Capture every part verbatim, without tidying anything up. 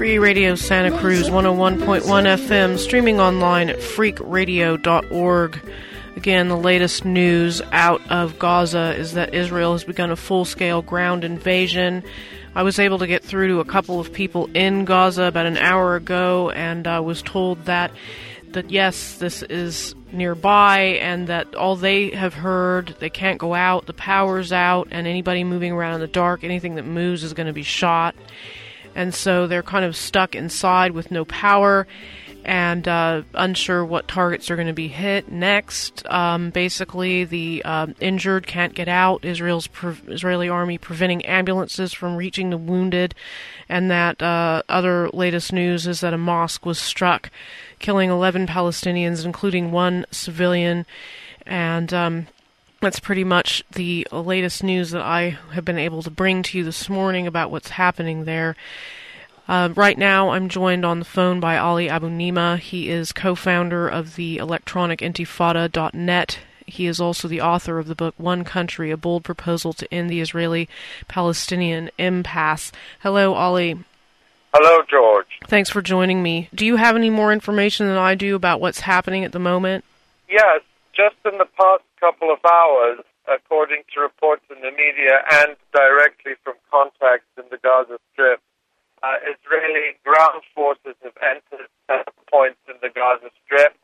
Free Radio Santa Cruz, one oh one point one F M, streaming online at freak radio dot org. Again, the latest news out of Gaza is that Israel has begun a full-scale ground invasion. I was able to get through to a couple of people in Gaza about an hour ago, and I was told that, that yes, this is nearby, and that all they have heard, they can't go out, the power's out, and anybody moving around in the dark, anything that moves is going to be shot. And so they're kind of stuck inside with no power and uh, unsure what targets are going to be hit next. Um, basically, the uh, injured can't get out. Israel's pre- Israeli army preventing ambulances from reaching the wounded. And that uh, other latest news is that a mosque was struck, killing eleven Palestinians, including one civilian. And Um, That's pretty much the latest news that I have been able to bring to you this morning about what's happening there. Uh, right now, I'm joined on the phone by Ali Abunimah. He is co-founder of the electronic intifada dot net. He is also the author of the book One Country, A Bold Proposal to End the Israeli-Palestinian Impasse. Hello, Ali. Hello, George. Thanks for joining me. Do you have any more information than I do about what's happening at the moment? Yes. Just in the past couple of hours, according to reports in the media and directly from contacts in the Gaza Strip, uh, Israeli ground forces have entered points in the Gaza Strip,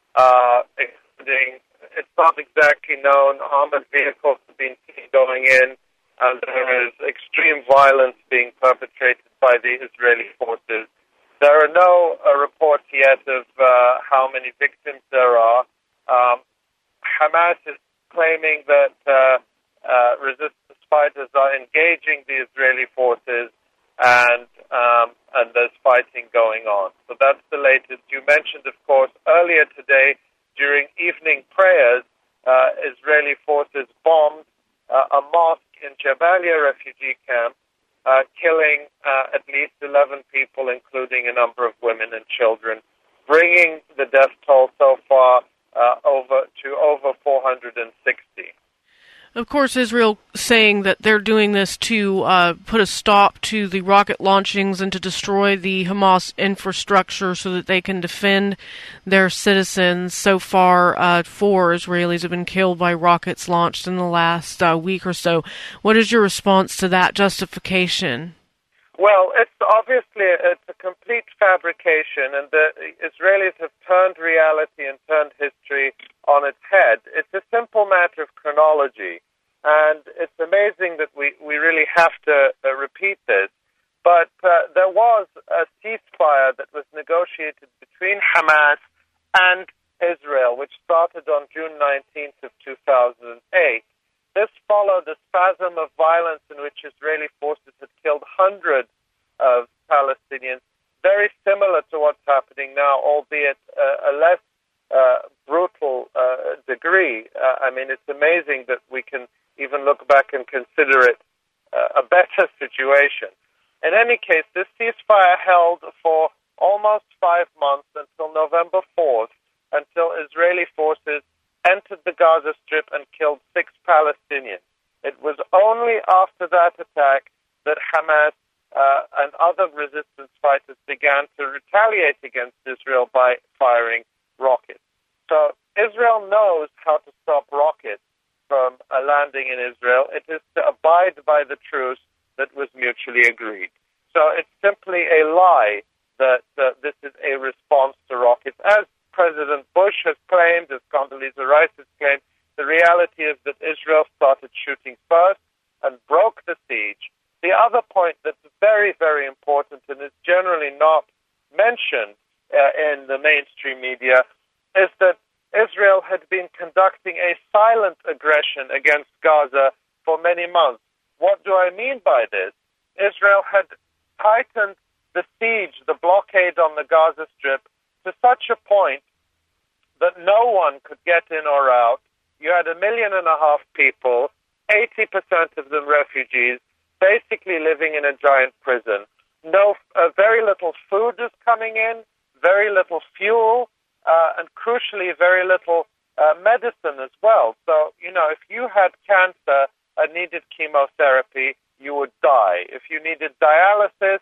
uh, including, it's not exactly known, armored vehicles have been seen going in, and there is extreme violence being perpetrated by the Israeli forces. There are no uh, reports yet of uh, how many victims there are. Um, Hamas is claiming that uh, uh, resistance fighters are engaging the Israeli forces, and um, and there's fighting going on. So that's the latest. You mentioned, of course, earlier today during evening prayers, uh, Israeli forces bombed uh, a mosque in Jabalia refugee camp, uh, killing uh, at least eleven people, including a number of women and children, bringing the death toll so far Uh, over to over four hundred sixty. Of course, Israel saying that they're doing this to uh, put a stop to the rocket launchings and to destroy the Hamas infrastructure so that they can defend their citizens. So far, uh, four Israelis have been killed by rockets launched in the last uh, week or so. What is your response to that justification? Well, it's obviously it's a complete fabrication, and the Israelis have turned reality and turned history on its head. It's a simple matter of chronology, and it's amazing that we, we really have to uh, repeat this. But uh, there was a ceasefire that was negotiated between Hamas and Israel, which started on June nineteenth of two thousand eight. This followed a spasm of violence in which Israeli forces had killed hundreds of Palestinians, very similar to what's happening now, albeit uh, a less uh, brutal uh, degree. Uh, I mean, it's amazing that we can even look back and consider it uh, a better situation. In any case, this ceasefire held for almost five months until November fourth, until Israeli forces entered the Gaza Strip and killed six Palestinians. It was only after that attack that Hamas uh, and other resistance fighters began to retaliate against Israel by firing rockets. So Israel knows how to stop rockets from uh, landing in Israel. It is to abide by the truce that was mutually agreed. So it's simply a lie that uh, this is a response to rockets. As President Bush has claimed, as Condoleezza Rice has claimed, the reality is that Israel started shooting first and broke the siege. The other point that's very, very important and is generally not mentioned uh, in the mainstream media is that Israel had been conducting a silent aggression against Gaza for many months. What do I mean by this? Israel had tightened the siege, the blockade on the Gaza Strip, to such a point that no one could get in or out. You had a million and a half people, eighty percent of them refugees, basically living in a giant prison. No, uh, very little food is coming in, very little fuel, uh, and crucially, very little uh, medicine as well. So, you know, if you had cancer and needed chemotherapy, you would die. If you needed dialysis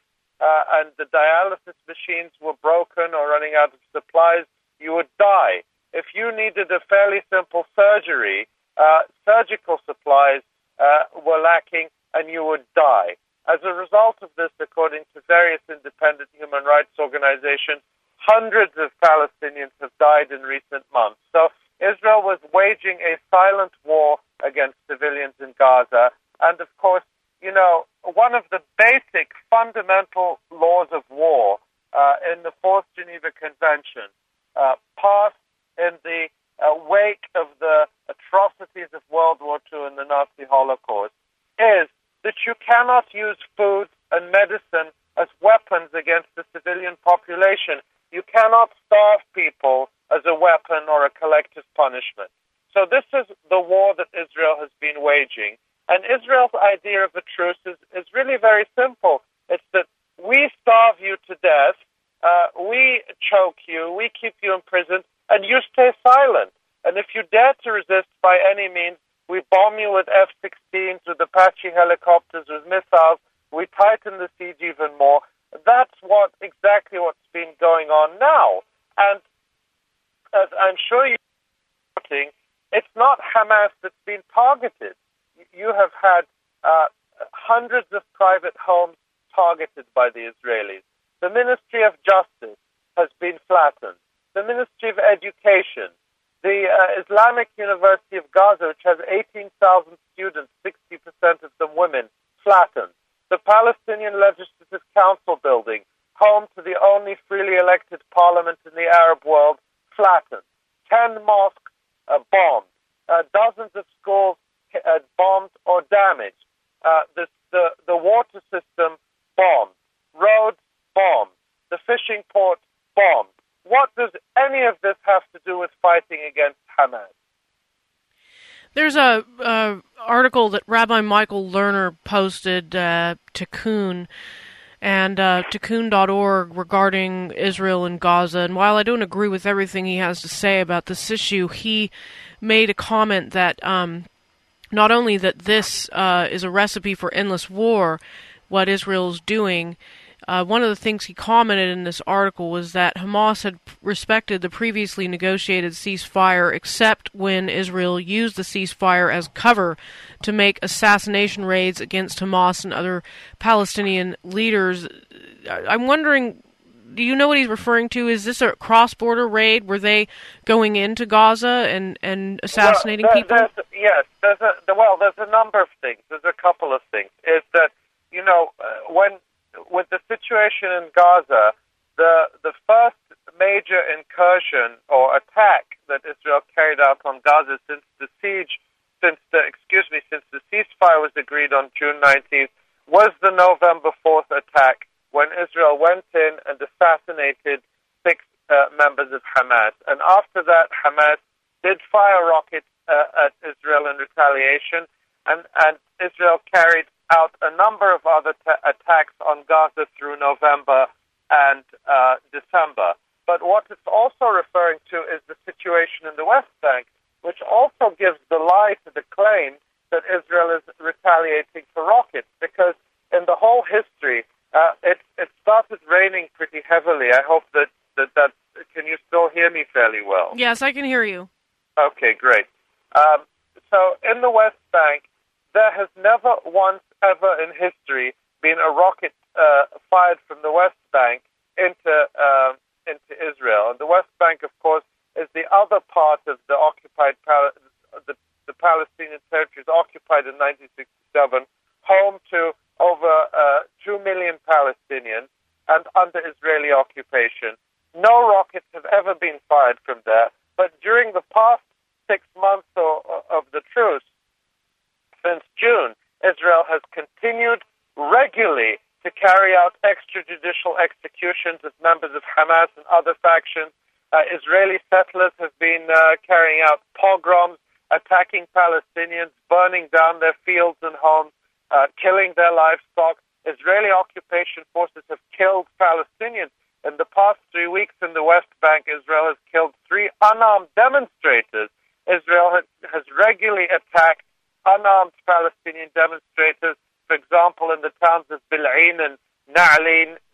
uh, and the dialysis machines were broken or running out of supplies, you would die. If you needed a fairly simple surgery, uh, surgical supplies uh, were lacking, and you would die. As a result of this, according to various independent human rights organizations, hundreds of Palestinians have died in recent months. So Israel was waging a silent war against civilians in Gaza. And of course, you know, one of the basic fundamental laws of war uh, in the Fourth Geneva Convention, uh, passed in the uh, wake of the atrocities of World War Two and the Nazi Holocaust, is that you cannot use food and medicine as weapons against the civilian population. You cannot starve people as a weapon or a collective punishment. So this is the war that Israel has been waging. And Israel's idea of a truce is, is really very simple. It's that we starve you to death, uh, we choke you, we keep you imprisoned, and you stay silent. And if you dare to resist by any means, we bomb you with F sixteens, with Apache helicopters, with missiles. We tighten the siege even more. That's what exactly what's been going on now. And as I'm sure you're noting, it's not Hamas that's been targeted. You have had uh, hundreds of private homes targeted by the Israelis. The Ministry of Justice has been flattened. The Ministry of Education, the uh, Islamic University of Gaza, which has eighteen thousand students, sixty percent of them women, flattened. The Palestinian Legislative Council building, home to the only freely elected parliament in the Arab world, flattened. Ten mosques uh, bombed. Uh, dozens of schools uh, bombed or damaged. Uh, the, the, the water system bombed. Roads bombed. The fishing port bombed. What does any of this have to do with fighting against Hamas? There's a, a article that Rabbi Michael Lerner posted uh, to Tikkun and uh, Tikkun dot org regarding Israel and Gaza. And while I don't agree with everything he has to say about this issue, he made a comment that um, not only that this uh, is a recipe for endless war, what Israel's doing. Uh, one of the things he commented in this article was that Hamas had respected the previously negotiated ceasefire except when Israel used the ceasefire as cover to make assassination raids against Hamas and other Palestinian leaders. I'm wondering, do you know what he's referring to? Is this a cross-border raid? Were they going into Gaza and, and assassinating well, there, people? There's, yes, there's a, well, there's a number of things. There's a couple of things. Is that, you know, uh, when... with the situation in Gaza, the the first major incursion or attack that Israel carried out on Gaza since the siege, since the excuse me, since the ceasefire was agreed on June nineteenth, was the November fourth attack when Israel went in and assassinated six uh, members of Hamas. And after that, Hamas did fire rockets uh, at Israel in retaliation, and and Israel carried out a number of other ta- attacks on Gaza through November and uh, December. But what it's also referring to is the situation in the West Bank, which also gives the lie to the claim that Israel is retaliating for rockets, because in the whole history, uh, it, it started raining pretty heavily. I hope that, that that can you still hear me fairly well? Yes, I can hear you. Okay, great. Um, so in the West Bank, there has never once ever in history been a rocket uh, fired from the West Bank into uh, into Israel. And the West Bank, of course, is the other part of the occupied Pal- the, the Palestinian territories occupied in nineteen sixty-seven, home to over uh, two million Palestinians and under Israeli occupation. No rockets have ever been fired from there. But during the past six months or, of the truce, since June, Israel has continued regularly to carry out extrajudicial executions of members of Hamas and other factions. Uh, Israeli settlers have been uh, carrying out pogroms, attacking Palestinians, burning down their fields and homes, uh, killing their livestock. Israeli occupation forces have killed Palestinians. In the past three weeks in the West Bank, Israel has killed three unarmed demonstrators. Israel has, has regularly attacked unarmed Palestinian demonstrators, for example, in the towns of Bil'in and Na'alin,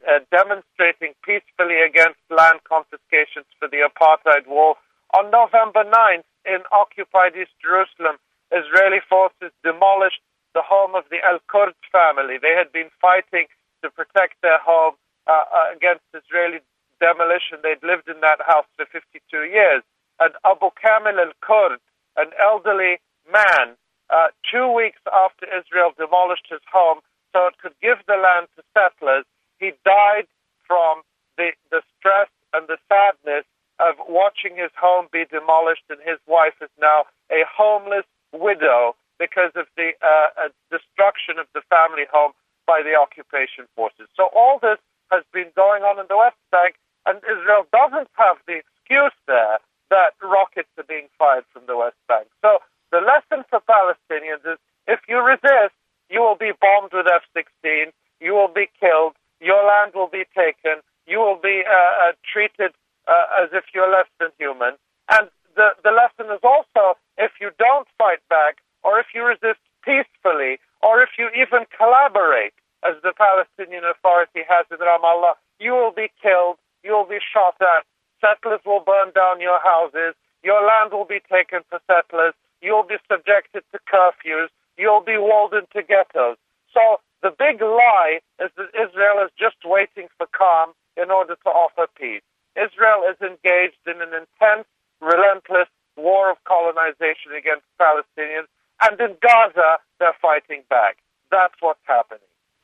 uh, demonstrating peacefully against land confiscations for the apartheid war. On November ninth, in occupied East Jerusalem, Israeli forces demolished the home of the Al-Kurd family. They had been fighting to protect their home uh, uh, against Israeli demolition. They'd lived in that house for fifty-two years. And Abu Kamil al-Kurd, an elderly man, uh, two weeks after Israel demolished his home so it could give the land to settlers, he died from the, the stress and the sadness of watching his home be demolished, and his wife is now a homeless widow because of the uh, uh, destruction of the family home by the occupation forces. So all this has been going on in the West Bank, and Israel doesn't have the excuse there that rockets are being fired from the West Bank. So the lesson for Palestinians is if you resist, you will be bombed with F sixteen, you will be killed, your land will be taken, you will be uh, uh, treated uh, as if you're less than human. And the, the lesson is also if you don't fight back, or if you resist peacefully, or if you even collaborate, as the Palestinian Authority has in Ramallah, you will be killed, you will be shot at, settlers will burn down your houses, your land will be taken for settlers, you'll be subjected to curfews, you'll be walled into ghettos. So the big lie is that Israel is just waiting for calm in order to offer peace. Israel is engaged in an intense, relentless war of colonization against Palestinians, and in Gaza, they're fighting back. That's what's happening.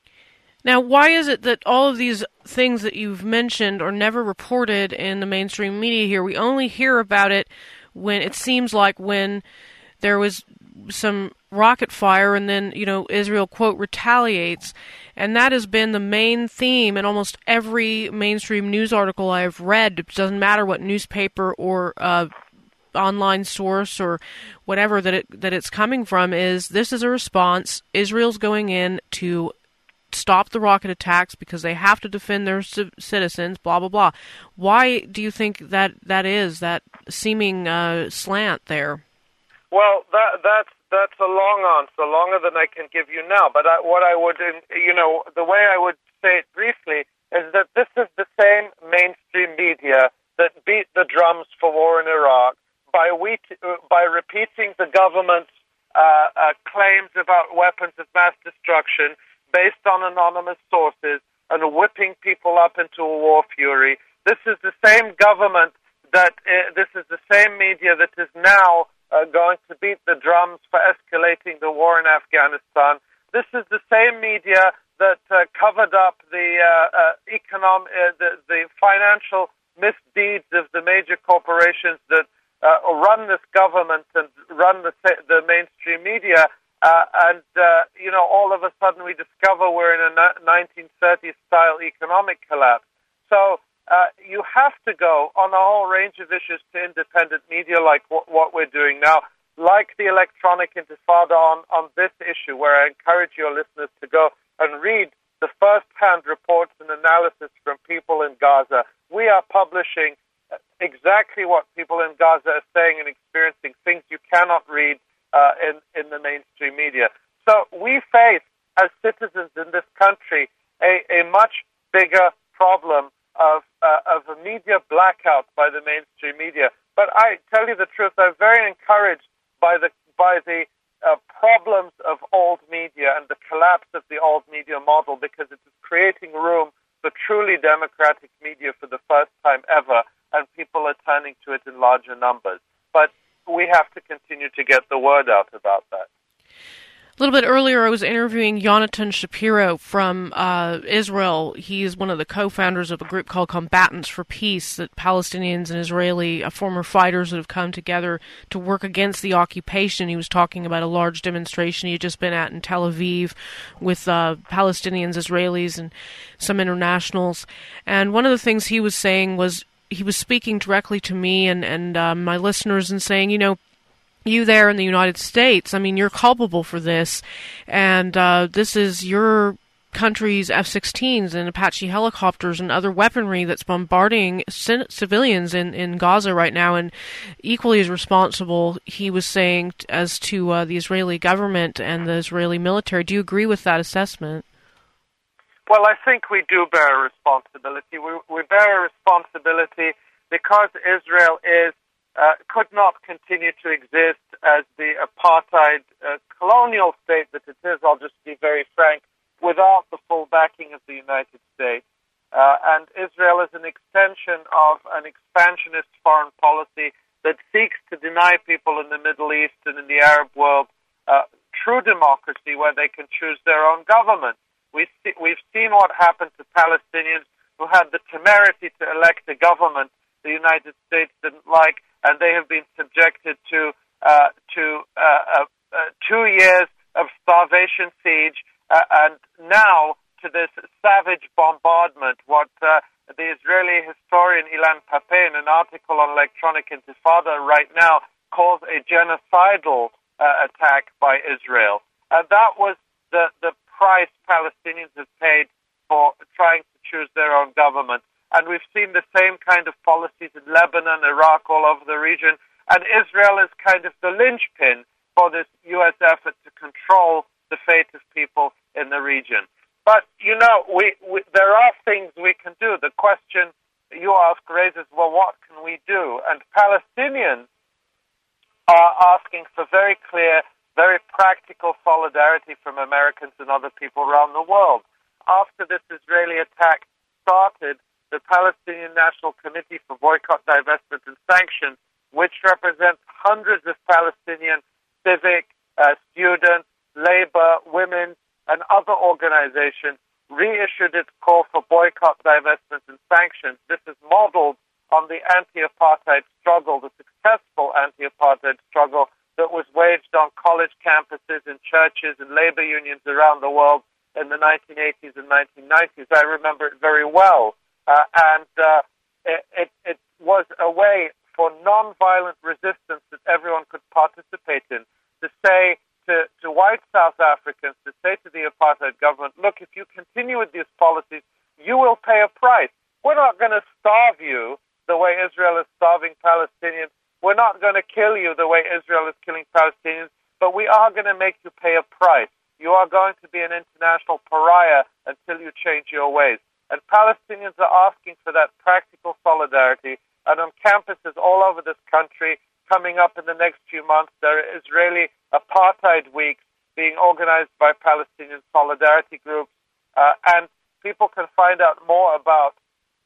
Now, why is it that all of these things that you've mentioned are never reported in the mainstream media here? We only hear about it when it seems like when there was some rocket fire and then, you know, Israel, quote, retaliates. And that has been the main theme in almost every mainstream news article I've read. It doesn't matter what newspaper or uh, online source or whatever that it that it's coming from, is this is a response. Israel's going in to stop the rocket attacks because they have to defend their c- citizens, blah, blah, blah. Why do you think that that is, that seeming uh, slant there? Well, that, that's that's a long answer, longer than I can give you now. But I, what I would, you know, the way I would say it briefly is that this is the same mainstream media that beat the drums for war in Iraq by we, by repeating the government's uh, uh, claims about weapons of mass destruction based on anonymous sources and whipping people up into a war fury. This is the same government that, uh, this is the same media that is now uh, going to beat the drums for escalating the war in Afghanistan. This is the same media that uh, covered up the, uh, uh, economic, uh, the, the financial misdeeds of the major corporations that uh, run this government and run the, the mainstream media. Uh, and, uh, you know, all of a sudden we discover we're in a nineteen thirties-style economic collapse. So uh, you have to go on a whole range of issues to independent media like w- what we're doing now, like the Electronic Intifada on, on this issue, where I encourage your listeners to go and read the first-hand reports and analysis from people in Gaza. We are publishing exactly what people in Gaza are saying and experiencing, things you cannot read Uh, in, in the mainstream media. So we face, as citizens in this country, a, a much bigger problem of uh, of a media blackout by the mainstream media. But I tell you the truth, I'm very encouraged by the by the uh, problems of old media and the collapse of the old media model, because it is creating room for truly democratic media for the first time ever, and people are turning to it in larger numbers. But we have to continue to get the word out about that. A little bit earlier, I was interviewing Yonatan Shapiro from uh, Israel. He is one of the co-founders of a group called Combatants for Peace, that Palestinians and Israeli uh, former fighters that have come together to work against the occupation. He was talking about a large demonstration he had just been at in Tel Aviv with uh, Palestinians, Israelis, and some internationals. And one of the things he was saying was, he was speaking directly to me and, and uh, my listeners and saying, you know, you there in the United States, I mean, you're culpable for this, and uh, this is your country's F sixteens and Apache helicopters and other weaponry that's bombarding c- civilians in, in Gaza right now, and equally as responsible, he was saying, as to uh, the Israeli government and the Israeli military. Do you agree with that assessment? Well, I think we do bear a responsibility. We, we bear a responsibility because Israel is uh, could not continue to exist as the apartheid uh, colonial state that it is, I'll just be very frank, without the full backing of the United States. Uh, and Israel is an extension of an expansionist foreign policy that seeks to deny people in the Middle East and in the Arab world uh, true democracy where they can choose their own government. We see, we've seen what happened to Palestinians who had the temerity to elect a government the United States didn't like, and they have been subjected to uh, to uh, uh, uh, two years of starvation siege, uh, and now to this savage bombardment. What uh, the Israeli historian Ilan Pappé, in an article on Electronic Intifada right now, calls a genocidal uh, attack by Israel. And that was the the price Palestinians have paid for trying to choose their own government. And we've seen the same kind of policies in Lebanon, Iraq, all over the region. And Israel is kind of the linchpin for this U S effort to control the fate of people in the region. But, you know, we, we there are things we can do. The question you ask raises, well, what can we do? And Palestinians are asking for very clear, very practical solidarity from Americans and other people around the world. After this Israeli attack started, the Palestinian National Committee for Boycott, Divestment and Sanctions, which represents hundreds of Palestinian civic, uh, students, labor, women, and other organizations, reissued its call for boycott, divestment, and sanctions. This is modeled on the anti-apartheid struggle, the successful anti-apartheid struggle that was waged on college campuses, in churches, and labor unions around the world in the nineteen eighties and nineteen nineties. I remember it very well. Uh, and uh, it, it, it was a way for nonviolent resistance that everyone could participate in, to say to, to white South Africans, to say to the apartheid government, look, if you continue with these policies, you will pay a price. We're not going to starve you the way Israel is starving Palestinians. We're not going to kill you the way Israel is killing Palestinians, but we are going to make you pay a price. You are going to be an international pariah until you change your ways. And Palestinians are asking for that practical solidarity. And on campuses all over this country, coming up in the next few months, there are Israeli Apartheid Weeks being organized by Palestinian solidarity groups. Uh, and people can find out more about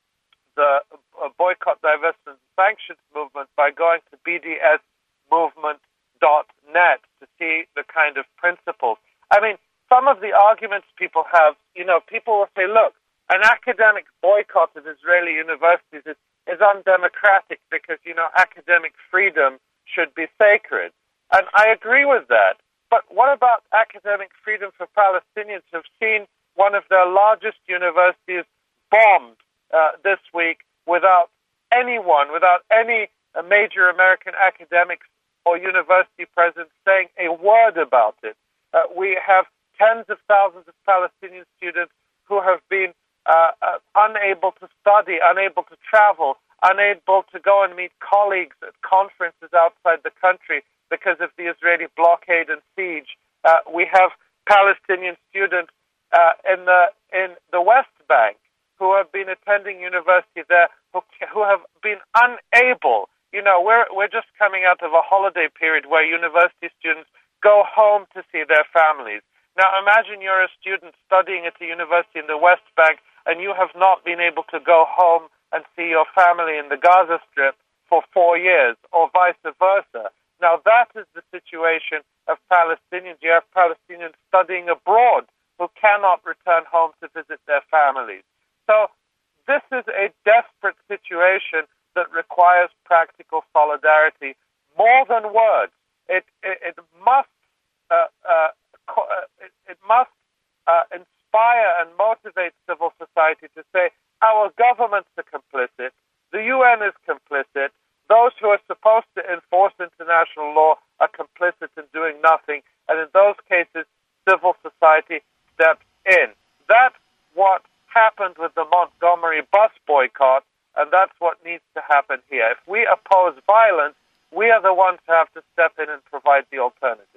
the uh, boycott, divestment, and sanctions movement by going to b d s movement dot net to see the kind of principles. I mean, some of the arguments people have, you know, people will say, look, an academic boycott of Israeli universities is, is undemocratic because, you know, academic freedom should be sacred. And I agree with that. But what about academic freedom for Palestinians who have seen one of their largest universities bombed uh, this week without anyone, without any uh, major American academics or university presidents saying a word about it? Uh, we have tens of thousands of Palestinian students who have been Uh, uh, unable to study, unable to travel, unable to go and meet colleagues at conferences outside the country because of the Israeli blockade and siege. Uh, we have Palestinian students uh, in the in the West Bank who have been attending university there who who have been unable. You know, we're we're just coming out of a holiday period where university students go home to see their families. Now, imagine you're a student studying at a university in the West Bank and you have not been able to go home and see your family in the Gaza Strip for four years, or vice versa. Now, that is the situation of Palestinians. You have Palestinians studying abroad who cannot return home to visit their families. So this is a desperate situation that requires practical solidarity more than words. It, it, it must uh, uh, it, it must uh, inspire and motivate civil society to say, our governments are complicit, the U N is complicit, those who are supposed to enforce international law are complicit in doing nothing, and in those cases, civil society steps in. That's what happened with the Montgomery bus boycott, and that's what needs to happen here. If we oppose violence, we are the ones who have to step in and provide the alternative.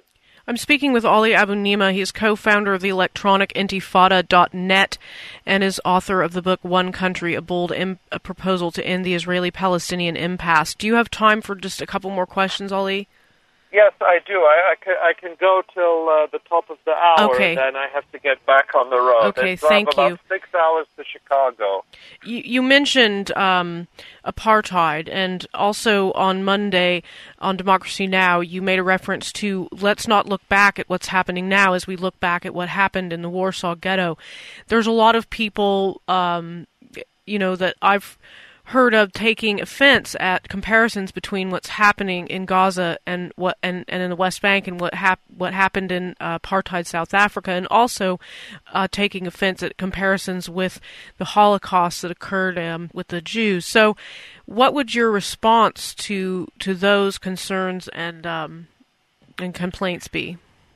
I'm speaking with Ali Abu Nima. He is co-founder of the electronic intifada dot net and is author of the book One Country, a bold Im- a proposal to end the Israeli-Palestinian impasse. Do you have time for just a couple more questions, Ali? Yes, I do. I, I, can, I can go till uh, the top of the hour, okay. and then I have to get back on the road. Okay, so thank I have you. about six hours to Chicago. You, you mentioned um, apartheid, and also on Monday on Democracy Now! You made a reference to let's not look back at what's happening now as we look back at what happened in the Warsaw Ghetto. There's a lot of people, um, you know, that I've heard of taking offense at comparisons between what's happening in Gaza and what and, and in the West Bank and what hap- what happened in uh, apartheid South Africa, and also uh, taking offense at comparisons with the Holocaust that occurred um, with the Jews. So, what would your response to to those concerns and um, and complaints be?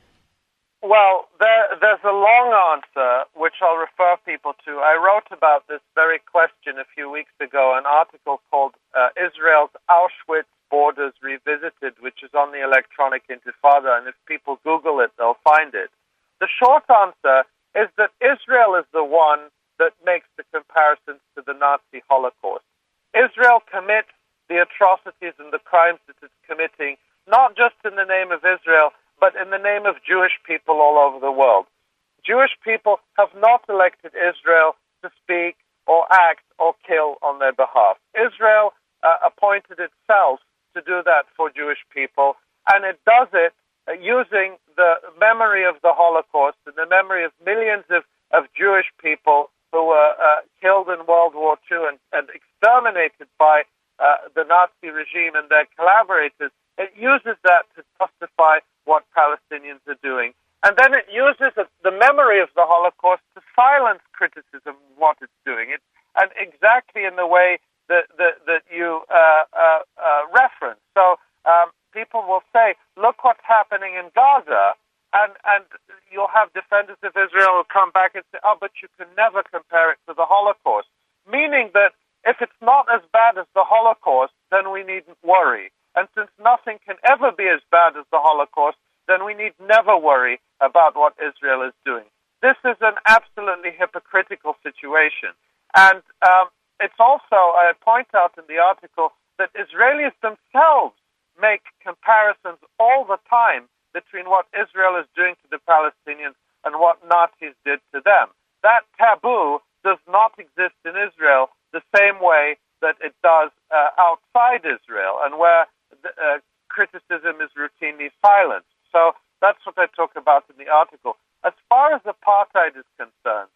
Well, there, there's a long answer, which I'll refer people to. I wrote about this very question a few weeks ago, an article called uh, Israel's Auschwitz Borders Revisited, which is on the Electronic Intifada, and if people Google it, they'll find it. The short answer is that Israel is the one that makes the comparisons to the Nazi Holocaust. Israel commits the atrocities and the crimes that it's committing, not just in the name of Israel, but in the name of Jewish people all over the world. Jewish people have not elected Israel to speak or act or kill on their behalf. Israel uh, appointed itself to do that for Jewish people, and it does it uh, using the memory of the Holocaust and the memory of millions of, of Jewish people who were uh, killed in World War Two and, and exterminated by uh, the Nazi regime and their collaborators. It uses that to justify what Palestinians are doing. And then it uses the memory of the Holocaust to silence criticism of what it's doing. It, and exactly in the way that, that, that you uh, uh, uh, reference. So um, people will say, look what's happening in Gaza, and, and you'll have defenders of Israel who come back and say, oh, but you can never compare it to the Holocaust. Meaning that if it's not as bad as the Holocaust, then we needn't worry. And since nothing can ever be as bad as the Holocaust, then we need never worry about what Israel is doing. This is an absolutely hypocritical situation. And um, it's also, I point out in the article, that Israelis themselves make comparisons all the time between what Israel is doing to the Palestinians and what Nazis did to them. That taboo does not exist in Israel the same way that it does uh, outside Israel, and where Uh, criticism is routinely silenced. So that's what I talk about in the article. As far as apartheid is concerned,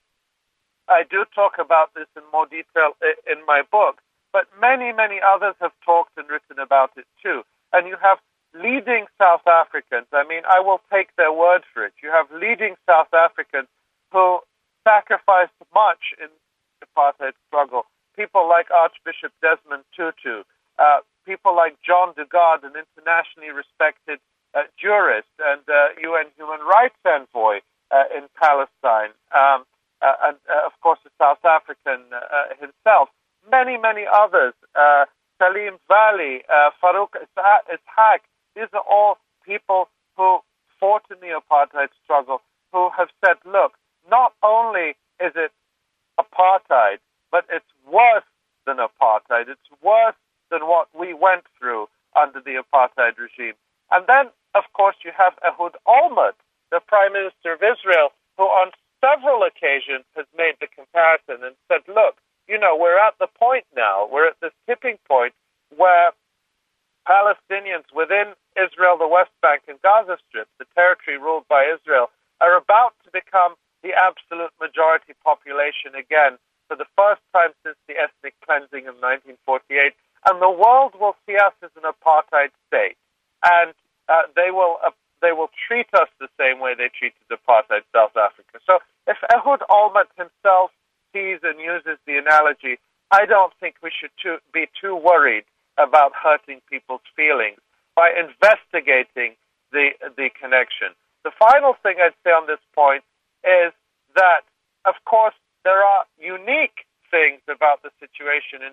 I do talk about this in more detail in my book, but many, many others have talked and written about it too. And you have leading South Africans, I mean, I will take their word for it. You have leading South Africans who sacrificed much in the apartheid struggle. People like Archbishop Desmond Tutu, uh, people like John Dugard, an internationally respected uh, jurist and uh, U N human rights envoy uh, in Palestine, um, uh, and uh, of course the South African uh, himself. Many, many others, uh, Salim Vali, uh, Farouk Ishaq, these are all people who fought in the apartheid struggle, who have said, look, not only is it apartheid, but it's worse than apartheid. It's worse than what we went through under the apartheid regime. And then, of course, you have Ehud Olmert, the Prime Minister of Israel, who on several occasions has made the comparison and said, look, you know, we're at the point now, we're at this tipping point where Palestinians within Israel, the West Bank and Gaza Strip, the territory ruled by Israel, are about to become the absolute majority population again for the first time since the ethnic cleansing of nineteen forty-eight. And the world will see us as an apartheid state, and uh, they will uh, they will treat us the same way they treated apartheid South Africa. So if Ehud Olmert himself sees and uses the analogy, I don't think we should too, be too worried about hurting people's feelings by investigating the the connection. The final thing I'd say on this point is that, of course, there are unique things about the situation in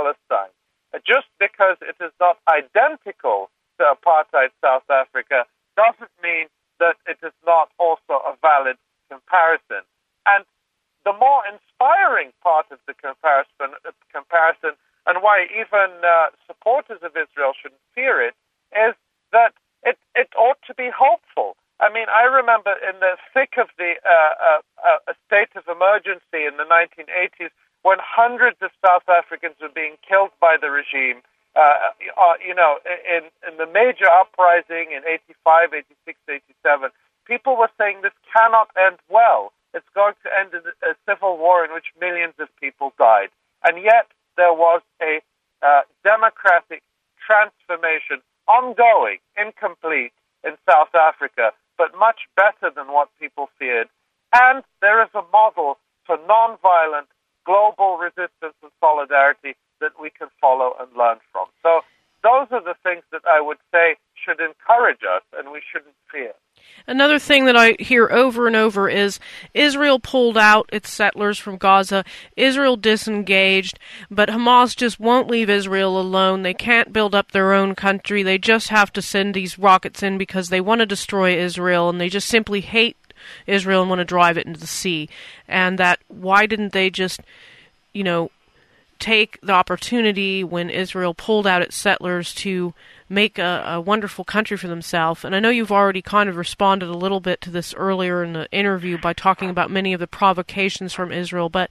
Israel-Palestine. Just because it is not identical to apartheid South Africa doesn't mean that it is not also a valid comparison. And the more inspiring part of the comparison, uh, comparison and why even uh, supporters of Israel shouldn't fear it, is that it, it ought to be hopeful. I mean, I remember in the thick of the uh, uh, uh, state of emergency in the nineteen eighties, when hundreds of South Africans were being killed by the regime, uh, uh, you know, in, in the major uprising in eighty-five, eighty-six, eighty-seven, people were saying this cannot end well. It's going to end in a civil war in which millions of people died. And yet there was a uh, democratic transformation ongoing, incomplete, in South Africa, but much better than what people feared. And there is a model for nonviolent global resistance and solidarity that we can follow and learn from. So those are the things that I would say should encourage us and we shouldn't fear. Another thing that I hear over and over is Israel pulled out its settlers from Gaza, Israel disengaged, but Hamas just won't leave Israel alone. They can't build up their own country. They just have to send these rockets in because they want to destroy Israel, and they just simply hate Israel and want to drive it into the sea. And that why didn't they just, you know, take the opportunity when Israel pulled out its settlers to make a, a wonderful country for themselves. And I know you've already kind of responded a little bit to this earlier in the interview by talking about many of the provocations from Israel, but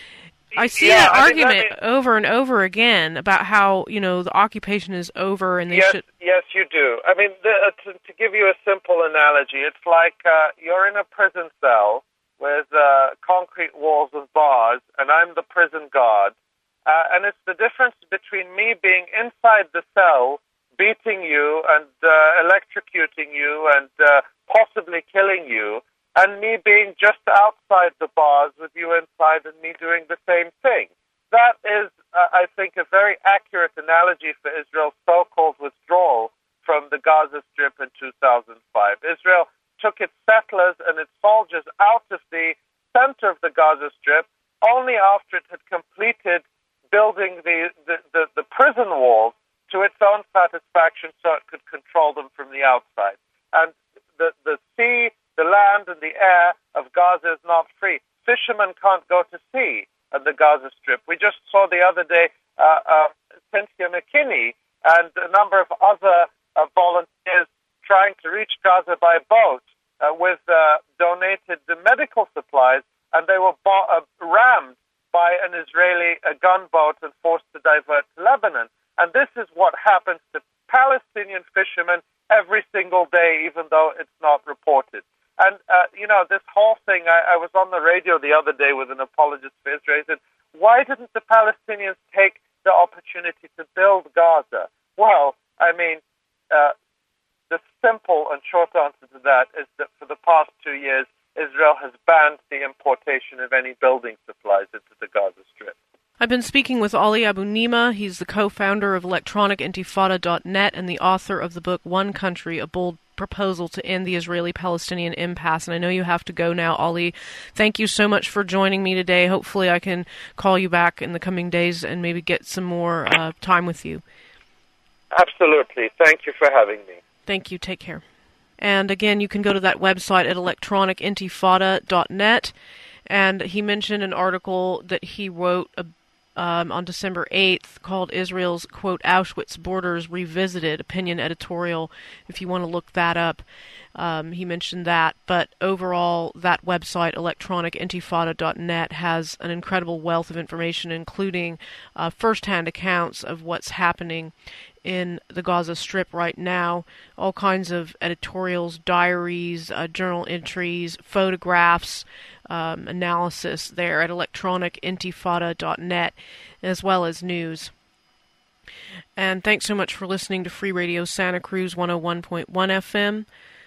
I see yeah, that I argument mean, I mean, over and over again about how, you know, the occupation is over and they yes, should... Yes, you do. I mean, the, uh, to, to give you a simple analogy, it's like uh, you're in a prison cell with uh, concrete walls and bars, and I'm the prison guard. Uh, and it's the difference between me being inside the cell, beating you and uh, electrocuting you and uh, possibly killing you, and me being just outside the bars with you inside and me doing the same thing. That is, uh, I think, a very accurate analogy for Israel's so-called withdrawal from the Gaza Strip in two thousand five. Israel took its settlers and its soldiers out of the center of the Gaza Strip only after it had completed building the, the, the, the prison walls to its own satisfaction so it could control them from the outside. And the, the sea, the land, and the air of Gaza is not free. Fishermen can't go to sea at the Gaza Strip. We just saw the other day uh, uh, Cynthia McKinney and a number of other uh, volunteers trying to reach Gaza by boat uh, with uh, donated medical supplies, and they were bo- uh, rammed by an Israeli a gunboat and forced to divert to Lebanon. And this is what happens to Palestinian fishermen every single day, even though it's not reported. And, uh, you know, this whole thing, I, I was on the radio the other day with an apologist for Israel. He said, why didn't the Palestinians take the opportunity to build Gaza? Well, I mean, uh, the simple and short answer to that is that for the past two years, Israel has banned the importation of any building supplies into the Gaza Strip. I've been speaking with Ali Abu Nima. He's the co-founder of electronic intifada dot net and the author of the book One Country, A Bold Proposal to End the Israeli-Palestinian Impasse. And I know you have to go now, Ali. Thank you so much for joining me today. Hopefully I can call you back in the coming days and maybe get some more uh, time with you. Absolutely. Thank you for having me. Thank you. Take care. And again, you can go to that website at electronic intifada dot net. And he mentioned an article that he wrote um, on December eighth called Israel's, quote, Auschwitz Borders Revisited, opinion editorial, if you want to look that up. Um, he mentioned that. But overall, that website, electronic intifada dot net, has an incredible wealth of information, including uh, first-hand accounts of what's happening in the Gaza Strip right now, all kinds of editorials, diaries, uh, journal entries, photographs, um, analysis there at electronic intifada dot net, as well as news. And thanks so much for listening to Free Radio Santa Cruz one oh one point one F M.